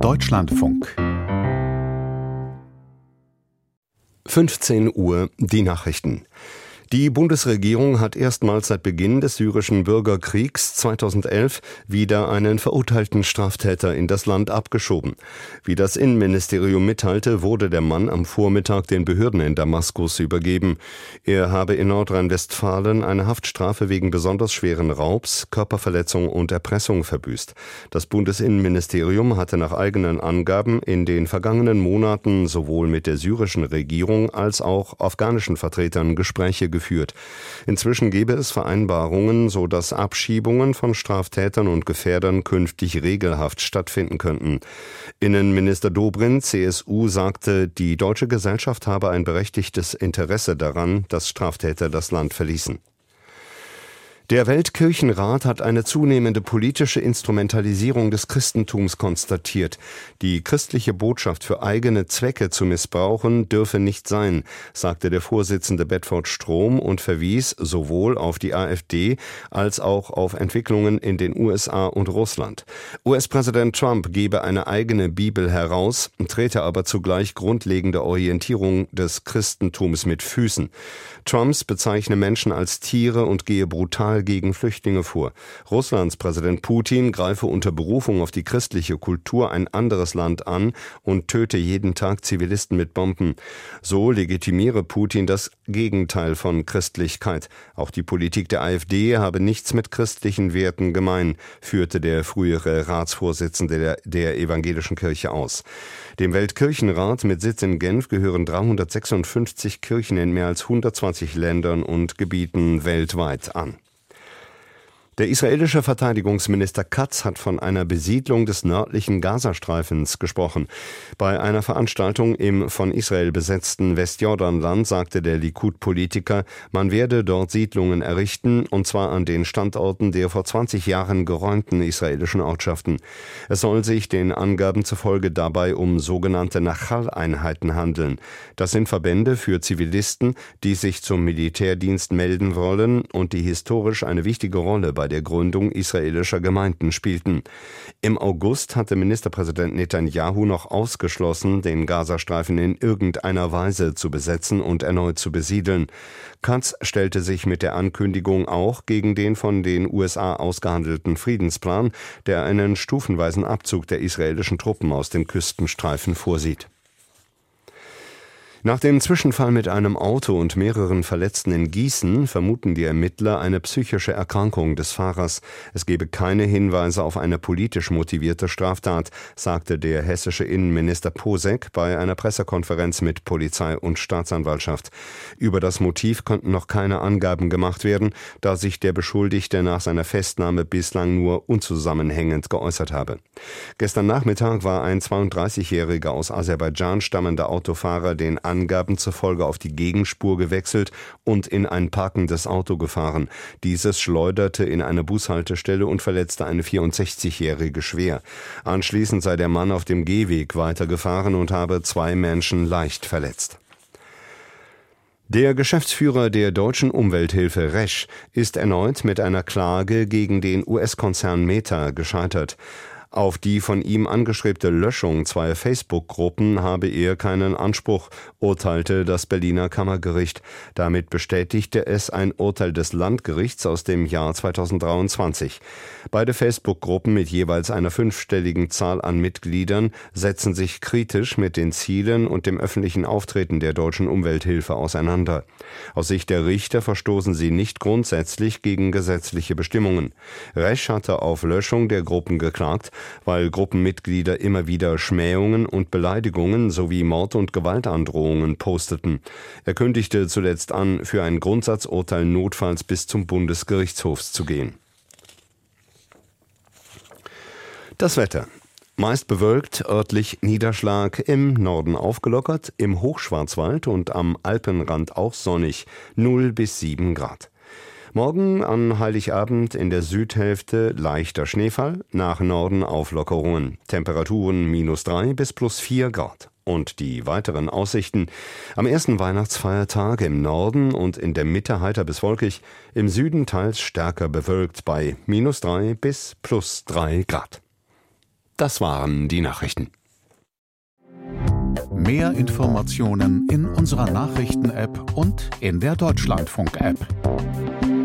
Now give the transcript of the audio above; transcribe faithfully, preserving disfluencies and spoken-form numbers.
Deutschlandfunk. fünfzehn Uhr, die Nachrichten. Die Bundesregierung hat erstmals seit Beginn des syrischen Bürgerkriegs zweitausendelf wieder einen verurteilten Straftäter in das Land abgeschoben. Wie das Innenministerium mitteilte, wurde der Mann am Vormittag den Behörden in Damaskus übergeben. Er habe in Nordrhein-Westfalen eine Haftstrafe wegen besonders schweren Raubs, Körperverletzung und Erpressung verbüßt. Das Bundesinnenministerium hatte nach eigenen Angaben in den vergangenen Monaten sowohl mit der syrischen Regierung als auch afghanischen Vertretern Gespräche geführt. Geführt. Inzwischen gebe es Vereinbarungen, sodass Abschiebungen von Straftätern und Gefährdern künftig regelhaft stattfinden könnten. Innenminister Dobrindt, C S U, sagte, die deutsche Gesellschaft habe ein berechtigtes Interesse daran, dass Straftäter das Land verließen. Der Weltkirchenrat hat eine zunehmende politische Instrumentalisierung des Christentums konstatiert. Die christliche Botschaft für eigene Zwecke zu missbrauchen dürfe nicht sein, sagte der Vorsitzende Bedford Strom und verwies sowohl auf die AfD als auch auf Entwicklungen in den U S A und Russland. U S-Präsident Trump gebe eine eigene Bibel heraus, trete aber zugleich grundlegende Orientierung des Christentums mit Füßen. Trumps bezeichne Menschen als Tiere und gehe brutal gegen Flüchtlinge vor. Russlands Präsident Putin greife unter Berufung auf die christliche Kultur ein anderes Land an und töte jeden Tag Zivilisten mit Bomben. So legitimiere Putin das Gegenteil von Christlichkeit. Auch die Politik der AfD habe nichts mit christlichen Werten gemein, führte der frühere Ratsvorsitzende der, der Evangelischen Kirche aus. Dem Weltkirchenrat mit Sitz in Genf gehören dreihundertsechsundfünfzig Kirchen in mehr als hundertzwanzig Ländern und Gebieten weltweit an. Der israelische Verteidigungsminister Katz hat von einer Besiedlung des nördlichen Gazastreifens gesprochen. Bei einer Veranstaltung im von Israel besetzten Westjordanland sagte der Likud-Politiker, man werde dort Siedlungen errichten, und zwar an den Standorten der vor zwanzig Jahren geräumten israelischen Ortschaften. Es soll sich den Angaben zufolge dabei um sogenannte Nachal-Einheiten handeln. Das sind Verbände für Zivilisten, die sich zum Militärdienst melden wollen und die historisch eine wichtige Rolle bei der Gründung israelischer Gemeinden spielten. Im August hatte Ministerpräsident Netanyahu noch ausgeschlossen, den Gazastreifen in irgendeiner Weise zu besetzen und erneut zu besiedeln. Katz stellte sich mit der Ankündigung auch gegen den von den U S A ausgehandelten Friedensplan, der einen stufenweisen Abzug der israelischen Truppen aus dem Küstenstreifen vorsieht. Nach dem Zwischenfall mit einem Auto und mehreren Verletzten in Gießen vermuten die Ermittler eine psychische Erkrankung des Fahrers. Es gebe keine Hinweise auf eine politisch motivierte Straftat, sagte der hessische Innenminister Posek bei einer Pressekonferenz mit Polizei und Staatsanwaltschaft. Über das Motiv konnten noch keine Angaben gemacht werden, da sich der Beschuldigte nach seiner Festnahme bislang nur unzusammenhängend geäußert habe. Gestern Nachmittag war ein zweiunddreißigjähriger aus Aserbaidschan stammender Autofahrer den Angaben zufolge auf die Gegenspur gewechselt und in ein parkendes Auto gefahren. Dieses schleuderte in eine Bushaltestelle und verletzte eine vierundsechzigjährige schwer. Anschließend sei der Mann auf dem Gehweg weitergefahren und habe zwei Menschen leicht verletzt. Der Geschäftsführer der deutschen Umwelthilfe Resch ist erneut mit einer Klage gegen den U S-Konzern Meta gescheitert. Auf die von ihm angestrebte Löschung zweier Facebook-Gruppen habe er keinen Anspruch, urteilte das Berliner Kammergericht. Damit bestätigte es ein Urteil des Landgerichts aus dem Jahr zweitausenddreiundzwanzig. Beide Facebook-Gruppen mit jeweils einer fünfstelligen Zahl an Mitgliedern setzen sich kritisch mit den Zielen und dem öffentlichen Auftreten der deutschen Umwelthilfe auseinander. Aus Sicht der Richter verstoßen sie nicht grundsätzlich gegen gesetzliche Bestimmungen. Resch hatte auf Löschung der Gruppen geklagt, weil Gruppenmitglieder immer wieder Schmähungen und Beleidigungen sowie Mord- und Gewaltandrohungen posteten. Er kündigte zuletzt an, für ein Grundsatzurteil notfalls bis zum Bundesgerichtshof zu gehen. Das Wetter. Meist bewölkt, örtlich Niederschlag, im Norden aufgelockert, im Hochschwarzwald und am Alpenrand auch sonnig, null bis sieben Grad. Morgen an Heiligabend in der Südhälfte leichter Schneefall, nach Norden Auflockerungen. Temperaturen minus drei bis plus vier Grad. Und die weiteren Aussichten: am ersten Weihnachtsfeiertag im Norden und in der Mitte heiter bis wolkig, im Süden teils stärker bewölkt bei minus drei bis plus drei Grad. Das waren die Nachrichten. Mehr Informationen in unserer Nachrichten-App und in der Deutschlandfunk-App.